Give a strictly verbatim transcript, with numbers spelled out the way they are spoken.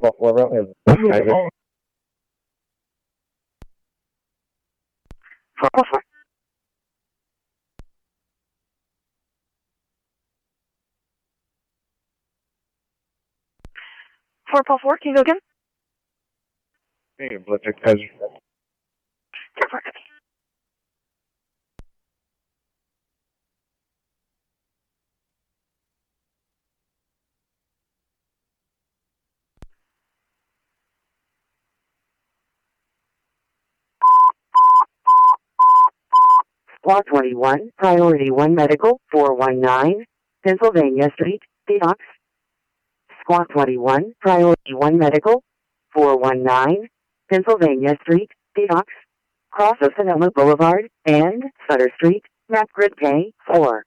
four four. Four Paul four, can you go again? Hey, Blizzard, how's your Squawk twenty-one, Priority one Medical, four one nine, Pennsylvania Street, Detox. Squawk twenty-one, Priority one Medical, four one nine, Pennsylvania Street, Detox. Cross of Sonoma Boulevard and Sutter Street, map grid K four.